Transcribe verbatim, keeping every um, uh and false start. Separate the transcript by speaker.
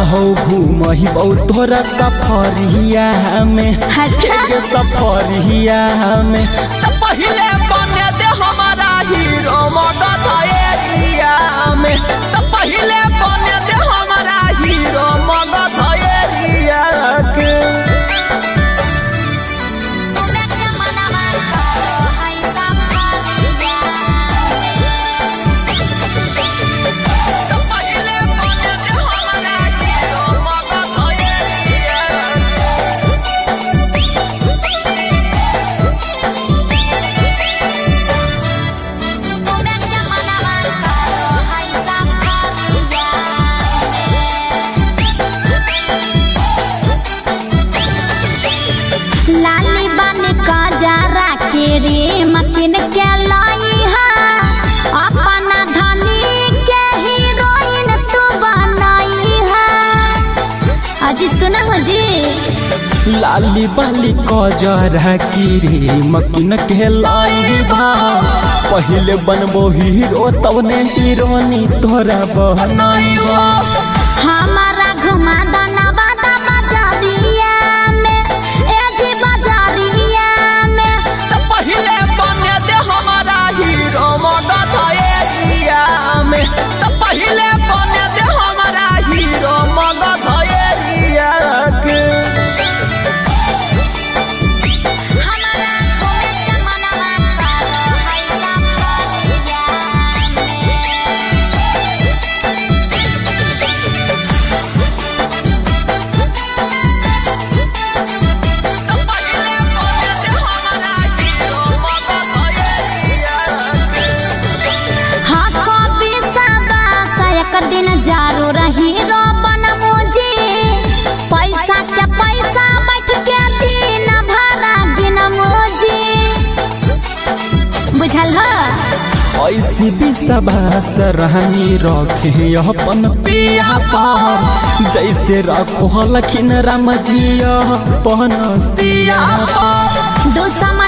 Speaker 1: हो घूमही बहुत तोरा सफरिया में सफरिया में तो पहले बने दे हमारा हीरो मगध एरिया में तो पहले बने दे हमारा हीरो मगध एरिया के
Speaker 2: लाली बन का जारा के रे मकिन के लाई है अपना धनी के हीरोइन तू बनाई है। अजी सुना हो जी
Speaker 1: लाली बाली कजरा की रे मकिन के लाई बा पहले बनबो हीरो तब ने हीरोनी तोरा बनाई बा
Speaker 2: हमारा घुमा दाना बादा बाजारिया में ए जी बाजारिया में
Speaker 1: तो पहले बने दे हमारा हीरो मगध एरिया में तो पहले बने दे हमारा हीरो मगध एरिया के
Speaker 2: हमारा घूमे के मनवा करो है सफरिया
Speaker 1: तो पहले बने दे हमारा हीरो मगध एरिया के
Speaker 2: हाँ कभी साबास एक दिन जरूर हीरो बनमु जी पैसा के पैसा बैठ के दिन भरा गिनमु जी बुझल हो
Speaker 1: ऐसी विश्वास रहनी रखे अपन पिया पर जैसे रखो लखिन राम जी अपन सिया पर
Speaker 2: दुश्मन